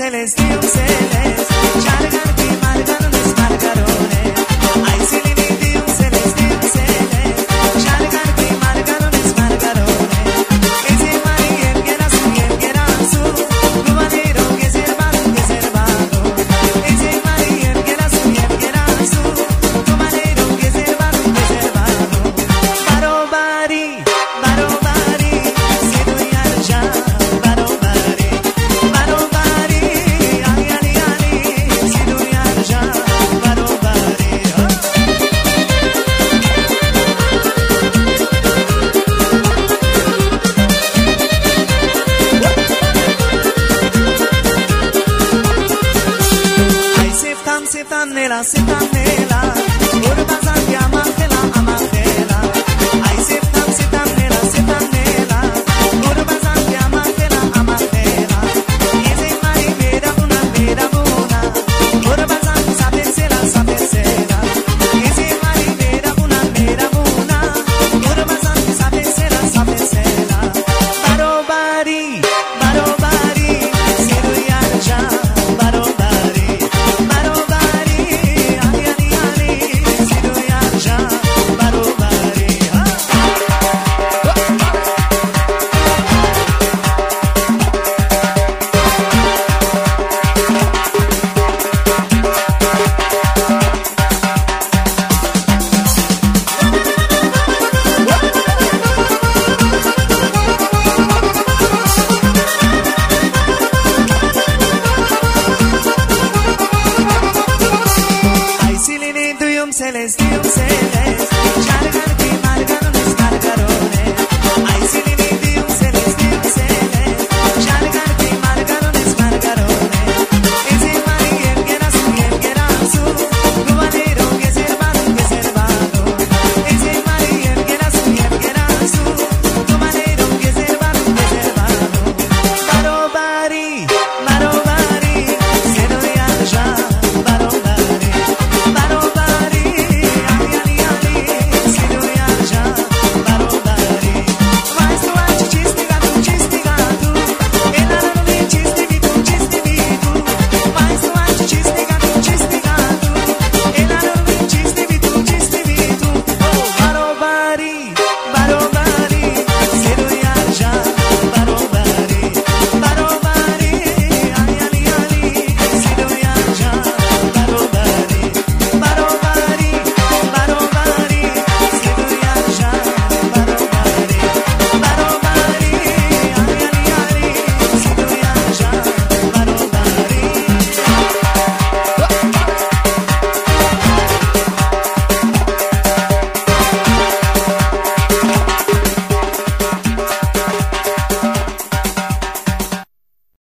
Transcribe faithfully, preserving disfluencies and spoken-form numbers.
înțeles, de înțeles. Ceară-gar pe margar, nu-s margarone. Ai zilini de înțeles, de înțeles. Ceară-gar pe margar, nu-s margarone. Eze mari, ergherasu, ergherasu. Gubanero, ghezerbado, ghezerbado. Eze mari, ergherasu, ergherasu. Gubanero, ghezerbado, ghezerbado. Barobari, barobari. Se nu iar ja, barobari. Barobari, ali, ali, ali. Se nu iar ja, barobari. Ai seftan, seftanela, seftanela.